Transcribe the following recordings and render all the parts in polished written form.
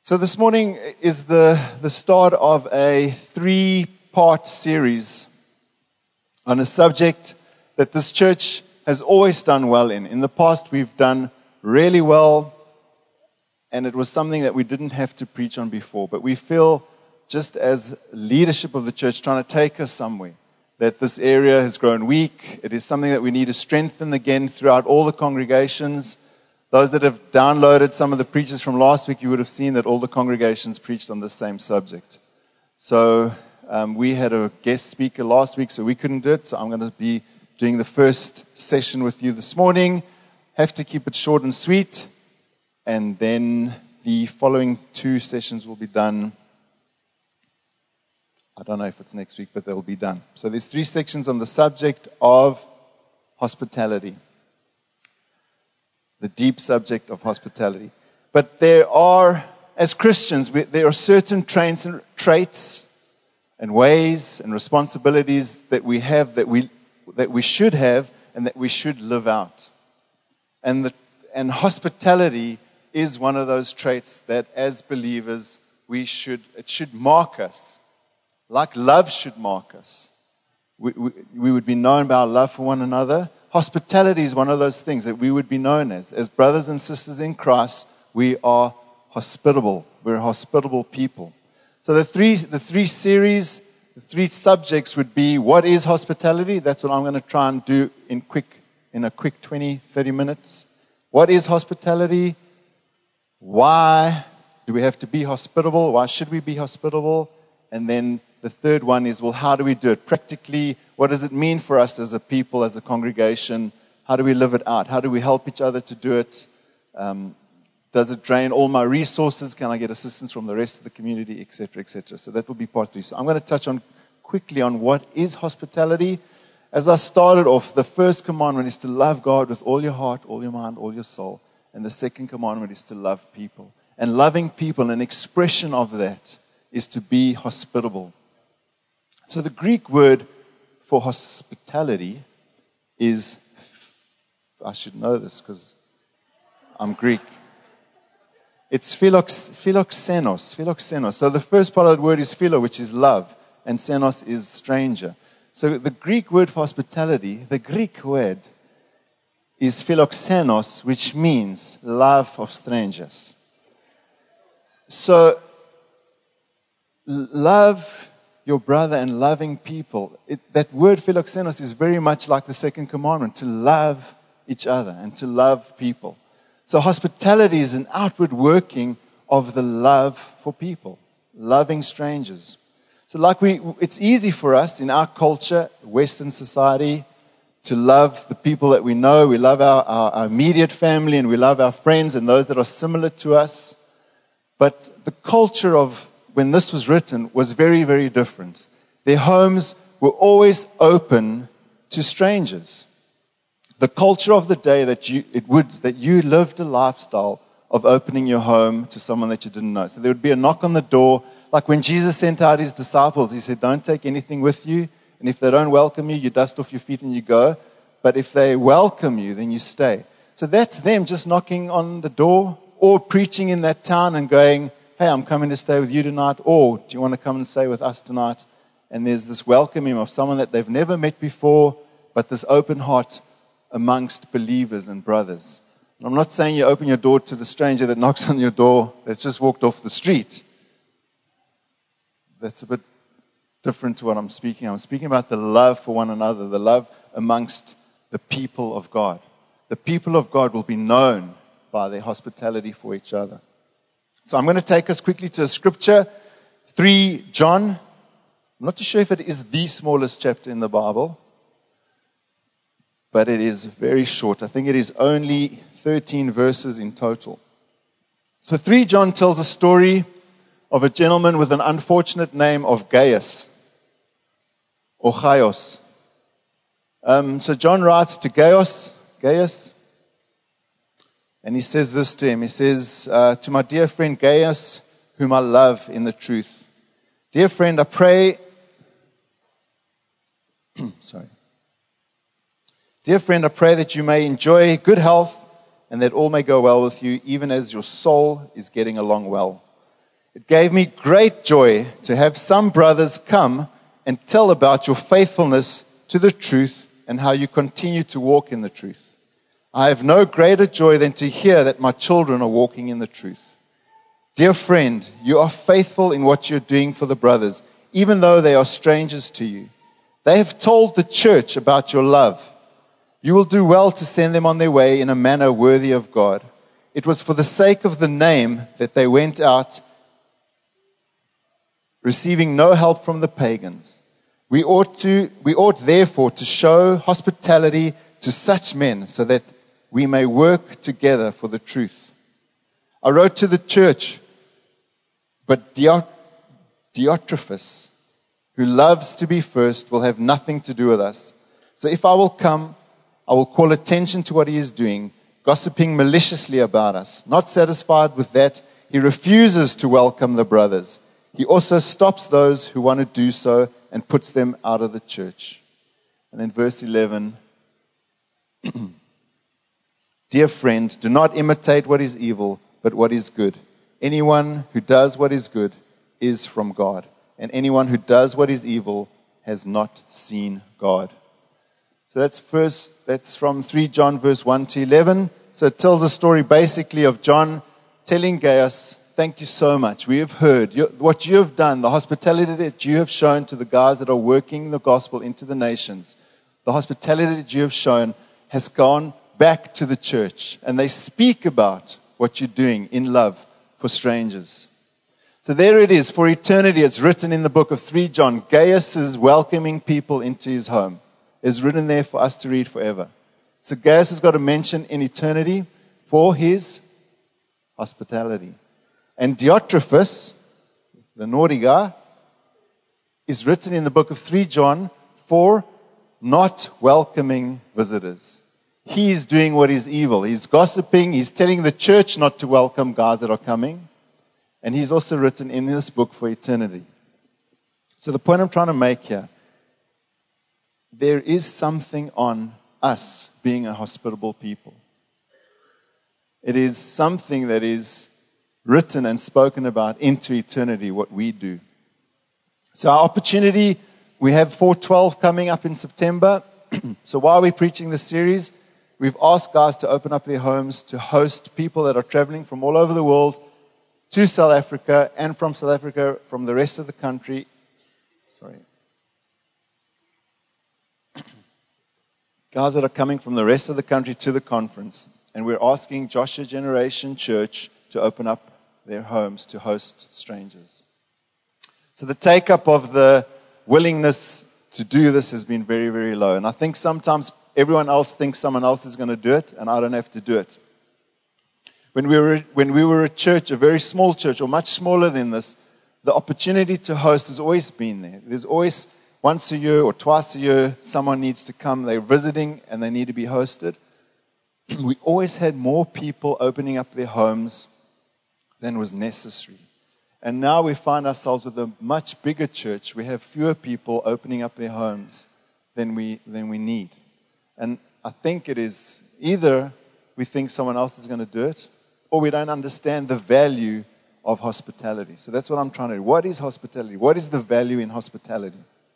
So this morning is the start of a 3-part series on a subject that this church has always done well in. In the past, we've done really well, and it was something that we didn't have to preach on before. But we feel, just as leadership of the church trying to take us somewhere, that this area has grown weak. It is something that we need to strengthen again throughout all the congregations. Those that have downloaded some of the preachers from last week, you would have seen that all the congregations preached on the same subject. So we had a guest speaker last week, so we couldn't do it. So I'm going to be doing the first session with you this morning. Have to keep it short and sweet. And then the following 2 sessions will be done. I don't know if it's next week, but they'll be done. So there's 3 sections on the subject of hospitality. The deep subject of hospitality. But there are, as Christians, there are certain traits and ways and responsibilities that we have, that we should have, and that we should live out. And hospitality is one of those traits that, as believers, it should mark us. Like love should mark us. We would be known by our love for one another. Hospitality is one of those things that we would be known as. As brothers and sisters in Christ, we are hospitable. We're a hospitable people. So the three series, the 3 subjects would be, what is hospitality? That's what I'm going to try and do in a quick 20, 30 minutes. What is hospitality? Why do we have to be hospitable? Why should we be hospitable? And then the third one is, well, how do we do it practically? What does it mean for us as a people, as a congregation? How do we live it out? How do we help each other to do it? Does it drain all my resources? Can I get assistance from the rest of the community, etc., etc.? So that will be part 3. So I'm going to touch on quickly on what is hospitality. As I started off, the first commandment is to love God with all your heart, all your mind, all your soul. And the second commandment is to love people. And loving people, an expression of that, is to be hospitable. So the Greek word for hospitality is, I should know this because I'm Greek. It's philoxenos. Philoxenos. So the first part of the word is philo, which is love, and xenos is stranger. So the Greek word for hospitality, the Greek word is philoxenos, which means love of strangers. So love your brother and loving people. That word philoxenos is very much like the second commandment, to love each other and to love people. So hospitality is an outward working of the love for people, loving strangers. So it's easy for us in our culture, Western society, to love the people that we know. We love our immediate family, and we love our friends and those that are similar to us. But the culture of when this was written was very, very different. Their homes were always open to strangers. The culture of the day that you lived a lifestyle of opening your home to someone that you didn't know. So there would be a knock on the door. Like when Jesus sent out his disciples, he said, don't take anything with you. And if they don't welcome you, you dust off your feet and you go. But if they welcome you, then you stay. So that's them just knocking on the door or preaching in that town and going, hey, I'm coming to stay with you tonight, or do you want to come and stay with us tonight? And there's this welcoming of someone that they've never met before, but this open heart amongst believers and brothers. And I'm not saying you open your door to the stranger that knocks on your door that's just walked off the street. That's a bit different to what I'm speaking. I'm speaking about the love for one another, the love amongst the people of God. The people of God will be known by their hospitality for each other. So I'm going to take us quickly to a scripture, 3 John. I'm not too sure if it is the smallest chapter in the Bible, but it is very short. I think it is only 13 verses in total. So 3 John tells a story of a gentleman with an unfortunate name of Gaius, or Gaius. So John writes to Gaius, and he says this to him. He says, to my dear friend Gaius, whom I love in the truth. Dear friend, I pray... Dear friend, I pray that you may enjoy good health and that all may go well with you, even as your soul is getting along well. It gave me great joy to have some brothers come and tell about your faithfulness to the truth and how you continue to walk in the truth. I have no greater joy than to hear that my children are walking in the truth. Dear friend, you are faithful in what you're doing for the brothers, even though they are strangers to you. They have told the church about your love. You will do well to send them on their way in a manner worthy of God. It was for the sake of the name that they went out, receiving no help from the pagans. We ought therefore to show hospitality to such men so that we may work together for the truth. I wrote to the church, but Diotrephes, who loves to be first, will have nothing to do with us. So if I will come, I will call attention to what he is doing, gossiping maliciously about us. Not satisfied with that, he refuses to welcome the brothers. He also stops those who want to do so and puts them out of the church. And then verse 11. Dear friend, do not imitate what is evil, but what is good. Anyone who does what is good is from God. And anyone who does what is evil has not seen God. So that's from 3 John verse 1 to 11. So it tells a story basically of John telling Gaius, thank you so much. We have heard what you have done, the hospitality that you have shown to the guys that are working the gospel into the nations. The hospitality that you have shown has gone back to the church. And they speak about what you're doing in love for strangers. So there it is. For eternity, it's written in the book of 3 John. Gaius is welcoming people into his home. It's written there for us to read forever. So Gaius has got a mention in eternity for his hospitality. And Diotrephes, the naughty guy, is written in the book of 3 John for not welcoming visitors. He's doing what is evil. He's gossiping. He's telling the church not to welcome guys that are coming. And he's also written in this book for eternity. So the point I'm trying to make here, there is something on us being a hospitable people. It is something that is written and spoken about into eternity, what we do. So our opportunity, we have 412 coming up in September. So while we're preaching this series, we've asked guys to open up their homes to host people that are traveling from all over the world to South Africa, and from South Africa, from the rest of the country. Guys that are coming from the rest of the country to the conference. And we're asking Joshua Generation Church to open up their homes to host strangers. So the take-up of the willingness to do this has been very, very low. And I think sometimes everyone else thinks someone else is going to do it, and I don't have to do it. When we were a church, a very small church, or much smaller than this, the opportunity to host has always been there. There's always once a year or twice a year, someone needs to come. They're visiting and they need to be hosted. We always had more people opening up their homes than was necessary. And now we find ourselves with a much bigger church. We have fewer people opening up their homes than we need. And I think it is either we think someone else is going to do it, or we don't understand the value of hospitality. So that's what I'm trying to do. What is hospitality? What is the value in hospitality?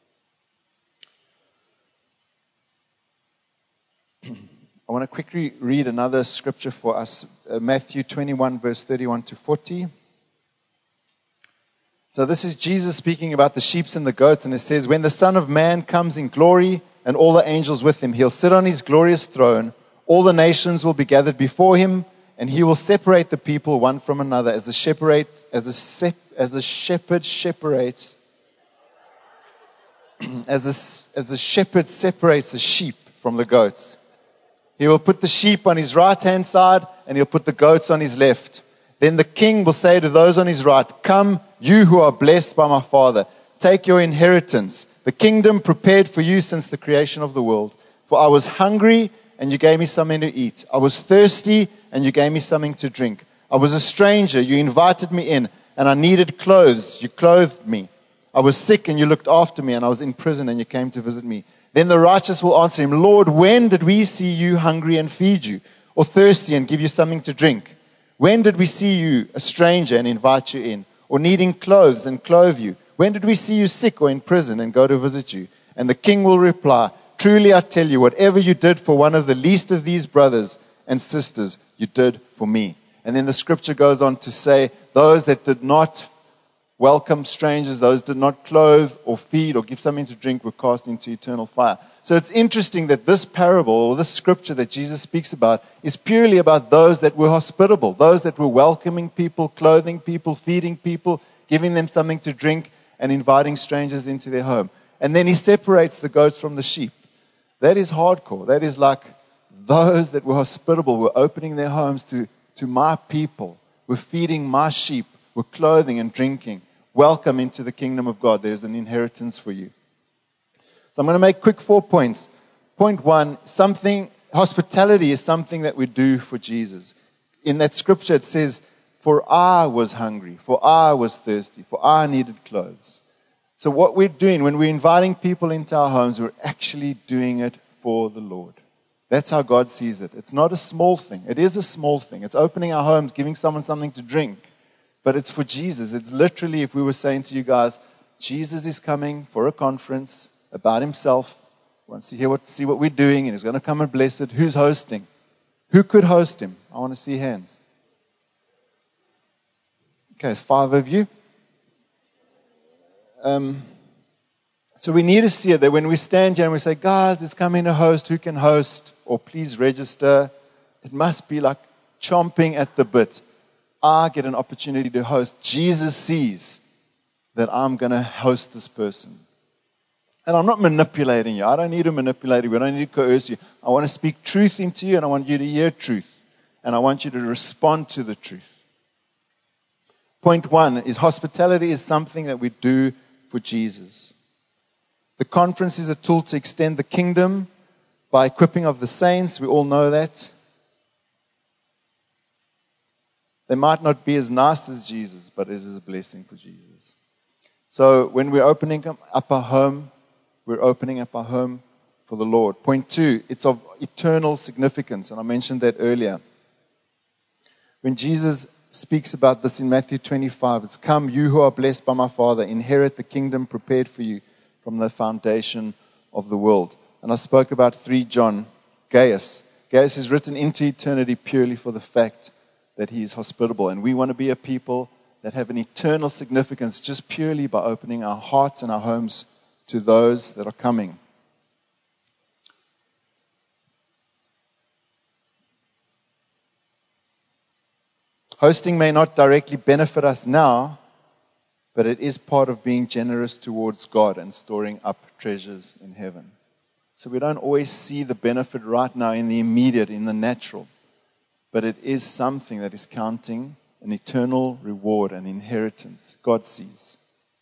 I want to quickly read another scripture for us. Matthew 21, verse 31 to 40. So this is Jesus speaking about the sheep and the goats, and it says, when the Son of Man comes in glory and all the angels with him, he'll sit on his glorious throne. All the nations will be gathered before him, and he will separate the people one from another as the shepherd separates as the shepherd separates the sheep from the goats. He will put the sheep on his right-hand side, and he'll put the goats on his left. Then the king will say to those on his right, come, you who are blessed by my Father, take your inheritance, the kingdom prepared for you since the creation of the world. For I was hungry, and you gave me something to eat. I was thirsty, and you gave me something to drink. I was a stranger, you invited me in, and I needed clothes, you clothed me. I was sick, and you looked after me, and I was in prison, and you came to visit me. Then the righteous will answer him, Lord, when did we see you hungry and feed you, or thirsty and give you something to drink? When did we see you a stranger and invite you in, or needing clothes and clothe you? When did we see you sick or in prison and go to visit you?" And the king will reply, "Truly I tell you, whatever you did for one of the least of these brothers and sisters, you did for me." And then the scripture goes on to say, those that did not welcome strangers, those did not clothe or feed or give something to drink, were cast into eternal fire. So it's interesting that this parable, or this scripture that Jesus speaks about, is purely about those that were hospitable, those that were welcoming people, clothing people, feeding people, giving them something to drink, and inviting strangers into their home. And then he separates the goats from the sheep. That is hardcore. That is like those that were hospitable, were opening their homes to my people, were feeding my sheep, were clothing and drinking. Welcome into the kingdom of God. There's an inheritance for you. So I'm going to make quick 4 points. Point 1, hospitality is something that we do for Jesus. In that scripture it says, "For I was hungry, for I was thirsty, for I needed clothes." So what we're doing when we're inviting people into our homes, we're actually doing it for the Lord. That's how God sees it. It's not a small thing. It is a small thing. It's opening our homes, giving someone something to drink. But it's for Jesus. It's literally, if we were saying to you guys, Jesus is coming for a conference about himself. He wants to see what we're doing, and he's going to come and bless it. Who's hosting? Who could host him? I want to see hands. Okay, 5 of you. So we need to see it that when we stand here and we say, "Guys, there's coming a host, who can host?" Or "Please register." It must be like chomping at the bit. I get an opportunity to host. Jesus sees that I'm going to host this person. And I'm not manipulating you. I don't need to manipulate you. I don't need to coerce you. I want to speak truth into you, and I want you to hear truth. And I want you to respond to the truth. Point 1 is hospitality is something that we do for Jesus. The conference is a tool to extend the kingdom by equipping of the saints. We all know that. They might not be as nice as Jesus, but it is a blessing for Jesus. So when we're opening up our home, we're opening up our home for the Lord. Point 2, it's of eternal significance, and I mentioned that earlier. When Jesus speaks about this in Matthew 25, it's, "Come, you who are blessed by my Father, inherit the kingdom prepared for you from the foundation of the world." And I spoke about 3 John, Gaius. Gaius is written into eternity purely for the fact that he is hospitable. And we want to be a people that have an eternal significance just purely by opening our hearts and our homes to those that are coming. Hosting may not directly benefit us now, but it is part of being generous towards God and storing up treasures in heaven. So we don't always see the benefit right now in the immediate, in the natural. But it is something that is counting an eternal reward and inheritance. God sees.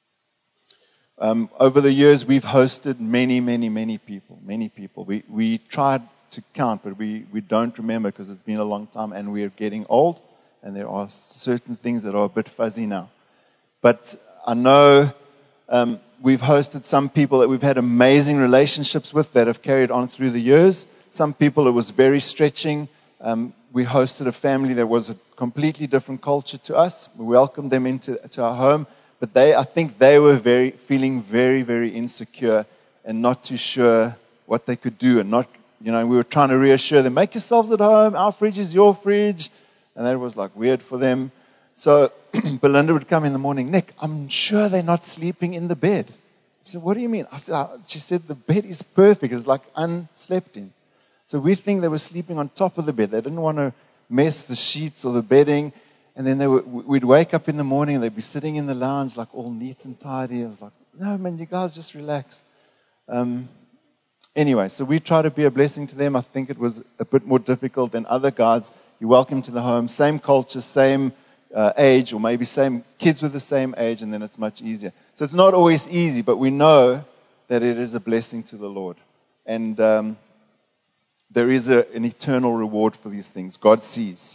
Over the years, we've hosted many people. Many people. We tried to count, but we don't remember because it's been a long time and we are getting old. And there are certain things that are a bit fuzzy now. But I know we've hosted some people that we've had amazing relationships with that have carried on through the years. Some people it was very stretching. We hosted a family that was a completely different culture to us. We welcomed them into our home. But I think they were feeling very insecure and not too sure what they could do. And we were trying to reassure them, make yourselves at home. Our fridge is your fridge. And that was like weird for them. So Belinda would come in the morning, "Nick, I'm sure they're not sleeping in the bed." She said, "What do you mean?" She said, "The bed is perfect. It's like unslept in." So we think they were sleeping on top of the bed. They didn't want to mess the sheets or the bedding. And then we'd wake up in the morning and they'd be sitting in the lounge like all neat and tidy. I was like, "No, man, you guys just relax." Anyway, so we try to be a blessing to them. I think it was a bit more difficult than other guys. You welcome to the home, same culture, same age, or maybe same kids with the same age, and then it's much easier. So it's not always easy, but we know that it is a blessing to the Lord. And there is an eternal reward for these things. God sees.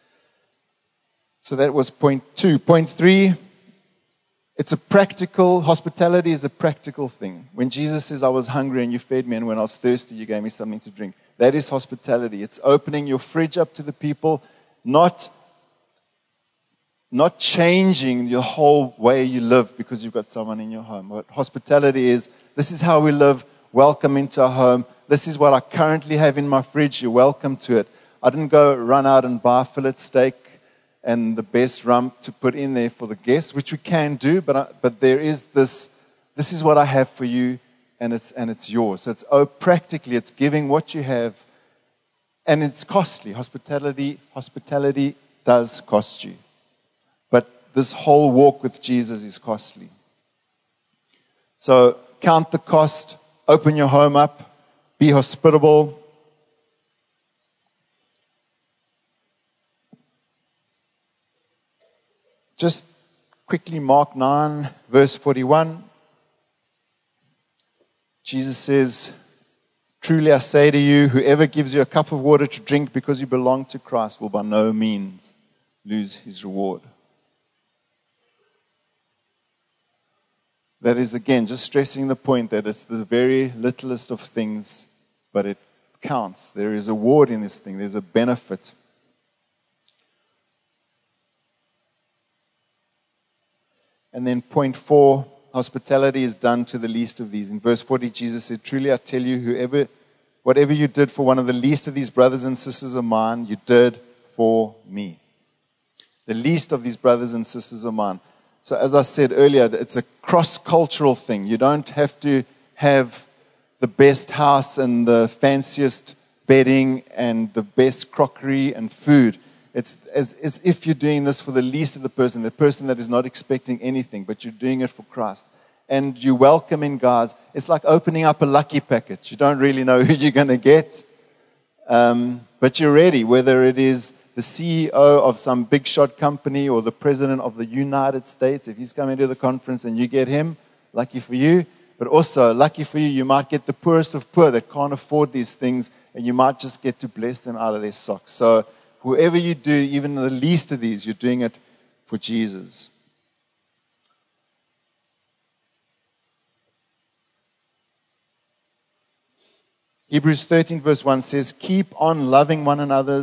So that was point 2. Point 3, hospitality is a practical thing. When Jesus says, "I was hungry and you fed me, and when I was thirsty, you gave me something to drink." That is hospitality. It's opening your fridge up to the people, not not changing your whole way you live because you've got someone in your home. What hospitality is, this is how we live. Welcome into our home. This is what I currently have in my fridge. You're welcome to it. I didn't go run out and buy fillet steak and the best rump to put in there for the guests, which we can do, but there is this is what I have for you, and it's yours. So it's practically, it's giving what you have, and it's costly. Hospitality does cost you. But this whole walk with Jesus is costly. So count the cost, open your home up, be hospitable. Just quickly, Mark 9, verse 41. Jesus says, "Truly I say to you, whoever gives you a cup of water to drink because you belong to Christ will by no means lose his reward." That is, again, just stressing the point that it's the very littlest of things, but it counts. There is a reward in this thing. There's a benefit. And then point 4, hospitality is done to the least of these. In verse 40, Jesus said, "Truly I tell you, whatever you did for one of the least of these brothers and sisters of mine, you did for me." The least of these brothers and sisters of mine. So as I said earlier, it's a cross-cultural thing. You don't have to have the best house and the fanciest bedding and the best crockery and food. It's as if you're doing this for the least of the person that is not expecting anything, but you're doing it for Christ. And you welcome in guys. It's like opening up a lucky package. You don't really know who you're going to get, but you're ready, whether it is the CEO of some big shot company or the President of the United States. If he's coming to the conference and you get him, lucky for you. But also, lucky for you, you might get the poorest of poor that can't afford these things, and you might just get to bless them out of their socks. So whoever you do, even the least of these, you're doing it for Jesus. Hebrews 13 verse 1 says, keep on loving one another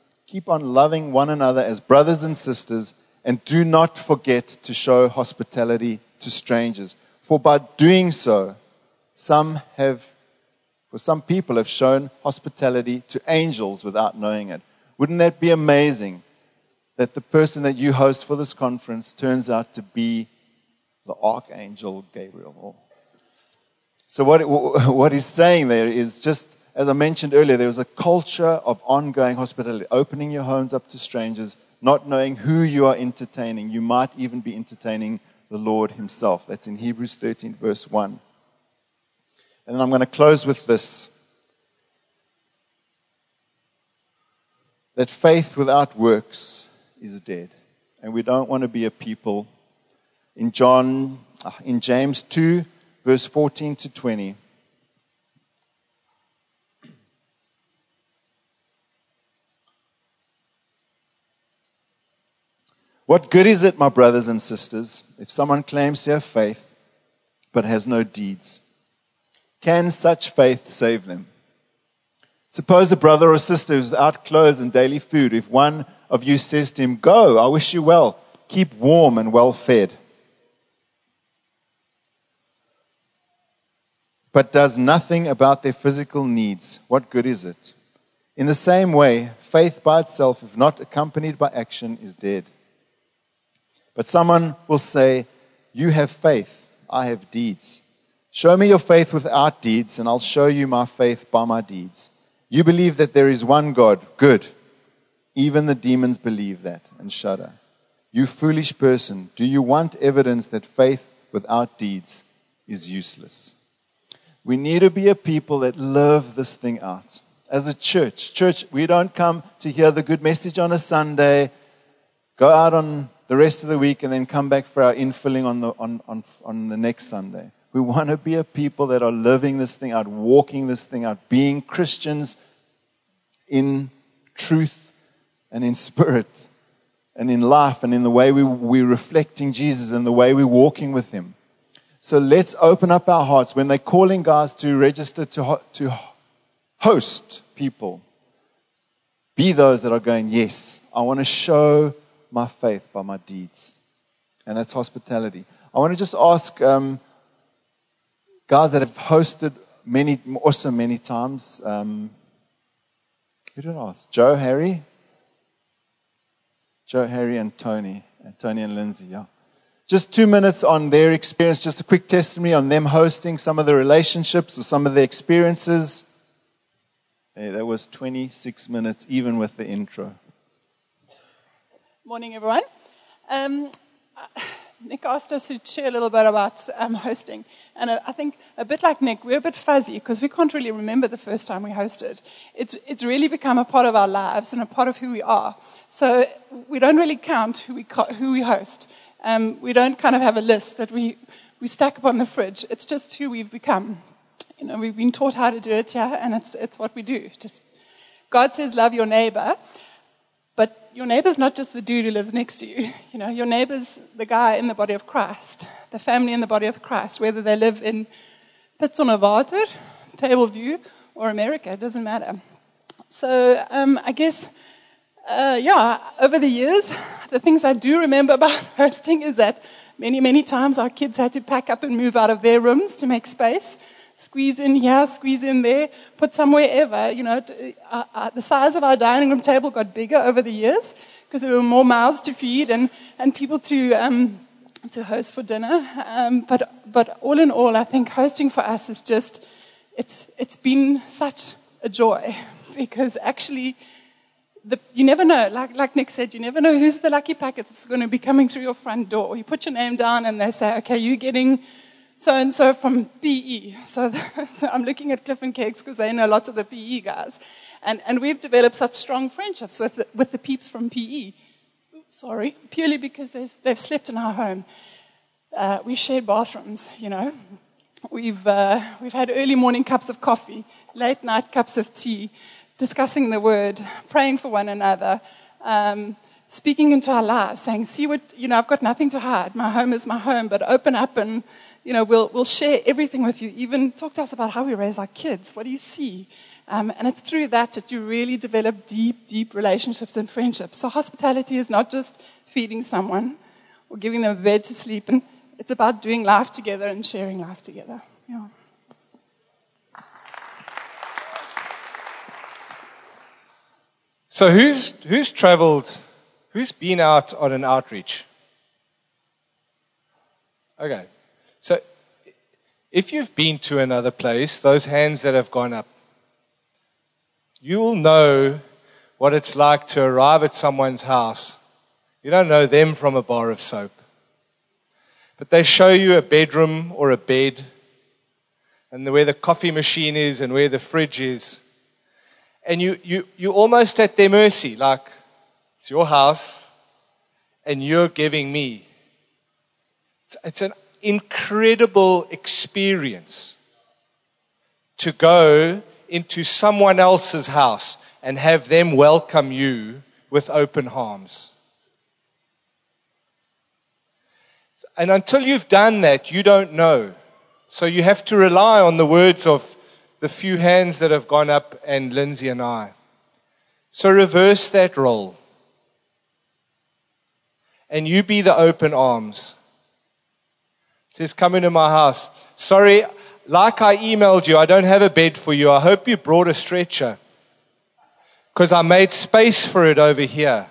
as brothers and sisters, and do not forget to show hospitality to strangers. For by doing so, some people have shown hospitality to angels without knowing it. Wouldn't that be amazing that the person that you host for this conference turns out to be the Archangel Gabriel? So what he's saying there is just, as I mentioned earlier, there is a culture of ongoing hospitality, opening your homes up to strangers, not knowing who you are entertaining. You might even be entertaining the Lord himself. That's in Hebrews 13 verse 1. And then I'm going to close with this. That faith without works is dead. And we don't want to be a people. In James 2, verse 14 to 20. What good is it, my brothers and sisters, if someone claims to have faith but has no deeds? Can such faith save them? Suppose a brother or sister is without clothes and daily food. If one of you says to him, go, I wish you well, keep warm and well fed, but does nothing about their physical needs, what good is it? In the same way, faith by itself, if not accompanied by action, is dead. But someone will say, you have faith, I have deeds. Show me your faith without deeds, and I'll show you my faith by my deeds. You believe that there is one God, good. Even the demons believe that and shudder. You foolish person, do you want evidence that faith without deeds is useless? We need to be a people that live this thing out. As a church, we don't come to hear the good message on a Sunday, go out on the rest of the week, and then come back for our infilling on the next Sunday. We want to be a people that are living this thing out, walking this thing out, being Christians in truth and in spirit and in life and in the way we're reflecting Jesus and the way we're walking with him. So let's open up our hearts. When they're calling guys to register to host people, be those that are going, yes, I want to show my faith by my deeds. And that's hospitality. I want to just ask guys that have hosted many times. Who did I ask? Joe, Harry, and Tony and Lindsay. Yeah, just 2 minutes on their experience. Just a quick testimony on them hosting, some of the relationships or some of the experiences. Hey, that was 26 minutes, even with the intro. Morning, everyone. Nick asked us to share a little bit about hosting. And I think a bit like Nick, we're a bit fuzzy because we can't really remember the first time we hosted. It's really become a part of our lives and a part of who we are. So we don't really count who we host. We don't kind of have a list that we stack up on the fridge. It's just who we've become. You know, we've been taught how to do it, and it's what we do. Just God says, love your neighbor. But your neighbor's not just the dude who lives next to you. You know, your neighbor's the guy in the body of Christ, the family in the body of Christ, whether they live in Pittsonwater, Tableview, or America, it doesn't matter. So I guess, over the years, the things I do remember about hosting is that many, many times our kids had to pack up and move out of their rooms to make space. Squeeze in here, squeeze in there, put somewhere ever. You know, the size of our dining room table got bigger over the years because there were more mouths to feed and people to host for dinner. But all in all, I think hosting for us is just it's been such a joy because actually you never know. Like Nick said, you never know who's the lucky packet that's going to be coming through your front door. You put your name down and they say, okay, you're getting so-and-so from PE. So I'm looking at Cliff and Cakes because they know lots of the PE guys. And we've developed such strong friendships with the peeps from PE. Purely because they've slept in our home. We shared bathrooms, you know. We've had early morning cups of coffee, late night cups of tea, discussing the word, praying for one another, speaking into our lives, saying, see what, you know, I've got nothing to hide. My home is my home, but open up and, you know, we'll share everything with you. Even talk to us about how we raise our kids. What do you see? And it's through that you really develop deep, deep relationships and friendships. So hospitality is not just feeding someone or giving them a bed to sleep in. It's about doing life together and sharing life together. Yeah. So who's traveled, who's been out on an outreach? Okay. So, if you've been to another place, those hands that have gone up, you'll know what it's like to arrive at someone's house. You don't know them from a bar of soap. But they show you a bedroom or a bed, and where the coffee machine is and where the fridge is. And you're almost at their mercy, like, it's your house, and you're giving me. It's an incredible experience to go into someone else's house and have them welcome you with open arms. And until you've done that, you don't know. So you have to rely on the words of the few hands that have gone up and Lindsay and I. So reverse that role. And you be the open arms. It says, come into my house. Sorry, like I emailed you, I don't have a bed for you. I hope you brought a stretcher. Because I made space for it over here.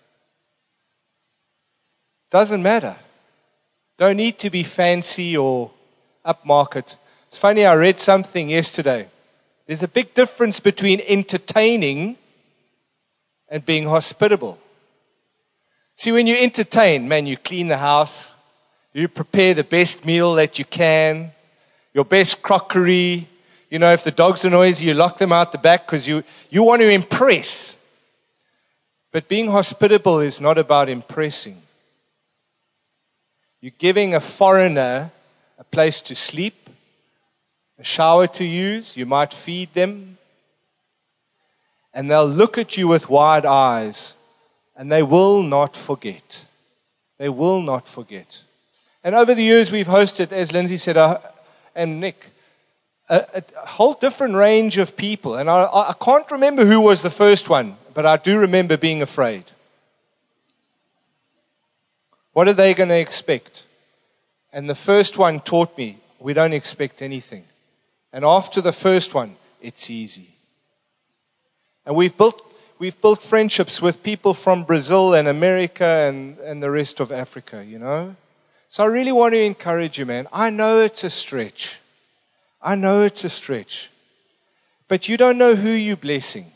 Doesn't matter. Don't need to be fancy or upmarket. It's funny, I read something yesterday. There's a big difference between entertaining and being hospitable. See, when you entertain, man, you clean the house. You prepare the best meal that you can, your best crockery. You know, if the dogs are noisy, you lock them out the back because you want to impress. But being hospitable is not about impressing. You're giving a foreigner a place to sleep, a shower to use. You might feed them. And they'll look at you with wide eyes, and they will not forget. They will not forget. And over the years, we've hosted, as Lindsay said, and Nick, a whole different range of people. And I can't remember who was the first one, but I do remember being afraid. What are they going to expect? And the first one taught me, we don't expect anything. And after the first one, it's easy. And we've built friendships with people from Brazil and America and the rest of Africa, you know. So I really want to encourage you, man. I know it's a stretch. But you don't know who you're blessing.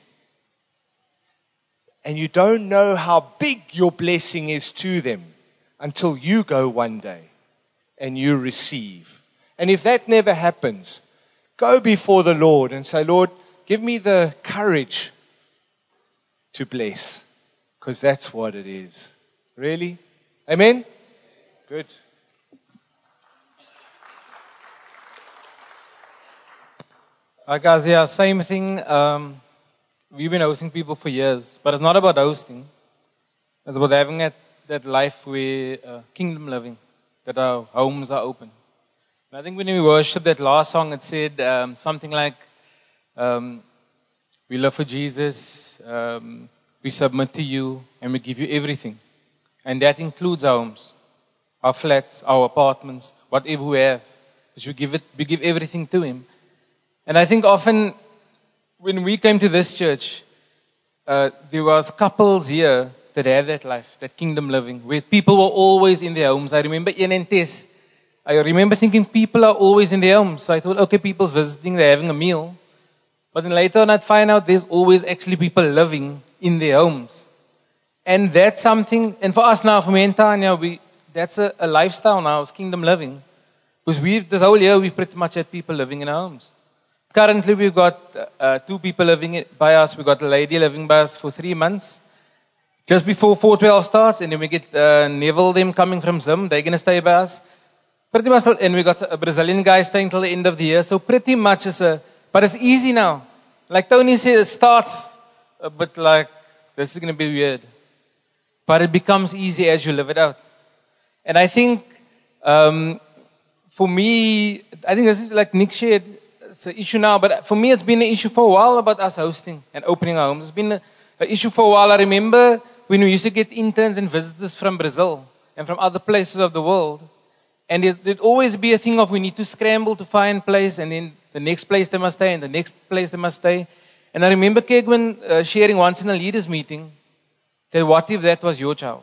And you don't know how big your blessing is to them until you go one day and you receive. And if that never happens, go before the Lord and say, Lord, give me the courage to bless. Because that's what it is. Really? Amen? Good. Guys, yeah, same thing. We've been hosting people for years, but it's not about hosting. It's about having that life where kingdom living, that our homes are open. And I think when we worshiped that last song, it said something like, we live for Jesus, we submit to you, and we give you everything. And that includes our homes, our flats, our apartments, whatever we have. Because we give everything to Him. And I think often when we came to this church, there was couples here that had that life, that kingdom living, where people were always in their homes. I remember Ian and Tess. I remember thinking people are always in their homes. So I thought, okay, people's visiting, they're having a meal. But then later on I'd find out there's always actually people living in their homes. And that's something, and for us now, for me and Tanya, that's a lifestyle now, it's kingdom living. Because this whole year we've pretty much had people living in our homes. Currently, we've got 2 people living by us. We've got a lady living by us for 3 months. Just before 412 starts, and then we get Neville, them coming from Zim. They're going to stay by us. Pretty much, and we got a Brazilian guy staying till the end of the year. So pretty much but it's easy now. Like Tony said, it starts a bit like, this is going to be weird. But it becomes easy as you live it out. And I think, for me, I think this is like Nick shared, it's an issue now, but for me it's been an issue for a while about us hosting and opening our homes. It's been an issue for a while. I remember when we used to get interns and visitors from Brazil and from other places of the world. And there'd always be a thing of we need to scramble to find a place, and then the next place they must stay, and the next place they must stay. And I remember Kegwin sharing once in a leaders meeting that what if that was your child?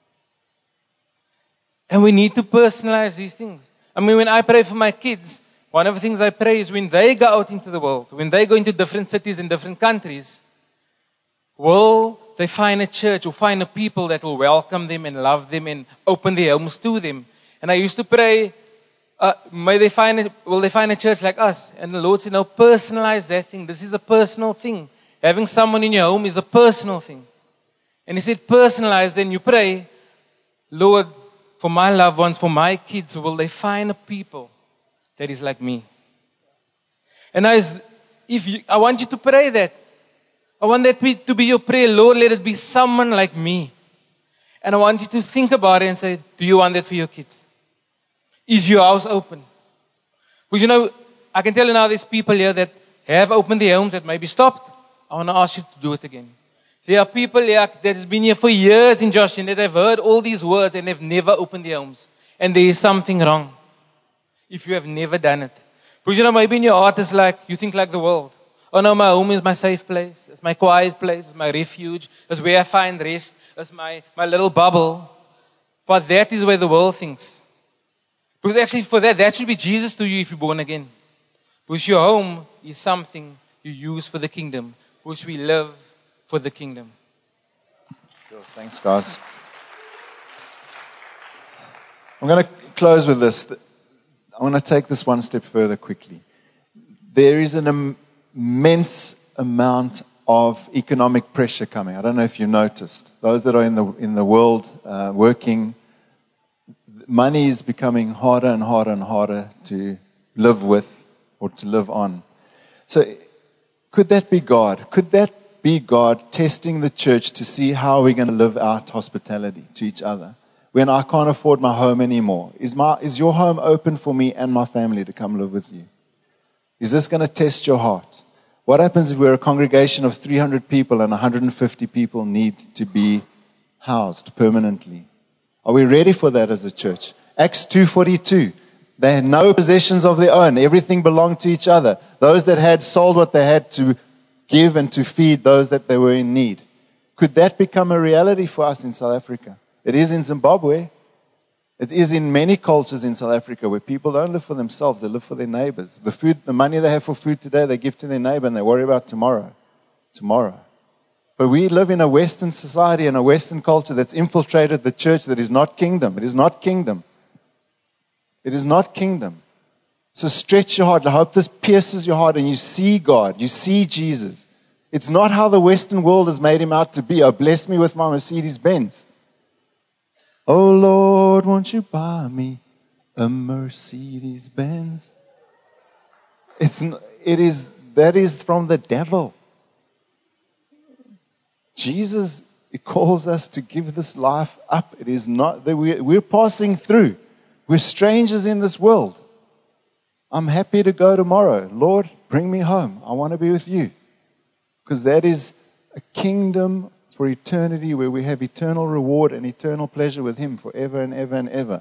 And we need to personalize these things. I mean, when I pray for my kids, one of the things I pray is when they go out into the world, when they go into different cities and different countries, will they find a church or find a people that will welcome them and love them and open their homes to them? And I used to pray, will they find a church like us? And the Lord said, no, personalize that thing. This is a personal thing. Having someone in your home is a personal thing. And He said, personalize, then you pray, Lord, for my loved ones, for my kids, will they find a people that is like me? And I want you to pray that. I want that to be your prayer. Lord, let it be someone like me. And I want you to think about it and say, do you want that for your kids? Is your house open? Because I can tell you now there's people here that have opened their homes that maybe stopped. I want to ask you to do it again. There are people here that has been here for years in Josh and that have heard all these words and they've never opened their homes. And there is something wrong if you have never done it. Because maybe in your heart it's like, you think like the world. Oh no, my home is my safe place. It's my quiet place. It's my refuge. It's where I find rest. It's my little bubble. But that is where the world thinks. Because actually for that should be Jesus to you if you're born again. Because your home is something you use for the kingdom. Because we live for the kingdom. Sure. Thanks, guys. I'm going to close with this. I want to take this one step further quickly. There is an immense amount of economic pressure coming. I don't know if you noticed. Those that are in the world working, money is becoming harder and harder and harder to live with or to live on. So could that be God? Could that be God testing the church to see how we're going to live out hospitality to each other? When I can't afford my home anymore, is your home open for me and my family to come live with you? Is this going to test your heart? What happens if we're a congregation of 300 people and 150 people need to be housed permanently? Are we ready for that as a church? Acts 2:42. They had no possessions of their own. Everything belonged to each other. Those that had sold what they had to give and to feed those that they were in need. Could that become a reality for us in South Africa? It is in Zimbabwe. It is in many cultures in South Africa where people don't live for themselves, they live for their neighbors. The money they have for food today, they give to their neighbor and they worry about tomorrow. But we live in a Western society and a Western culture that's infiltrated the church that is not kingdom. It is not kingdom. It is not kingdom. So stretch your heart. I hope this pierces your heart and you see God. You see Jesus. It's not how the Western world has made him out to be. Oh, bless me with my Mercedes-Benz. Oh, Lord, won't you buy me a Mercedes-Benz? That is from the devil. Jesus calls us to give this life up. It is not that we're passing through. We're strangers in this world. I'm happy to go tomorrow. Lord, bring me home. I want to be with you. Because that is a kingdom for eternity where we have eternal reward and eternal pleasure with him forever and ever and ever.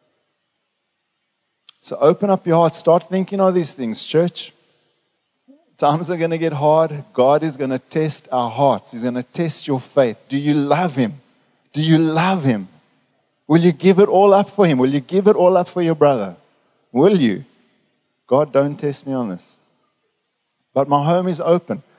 So open up your heart. Start thinking of these things, church. Times are going to get hard. God is going to test our hearts. He's going to test your faith. Do you love him? Do you love him? Will you give it all up for him? Will you give it all up for your brother? Will you? God, don't test me on this. But my home is open.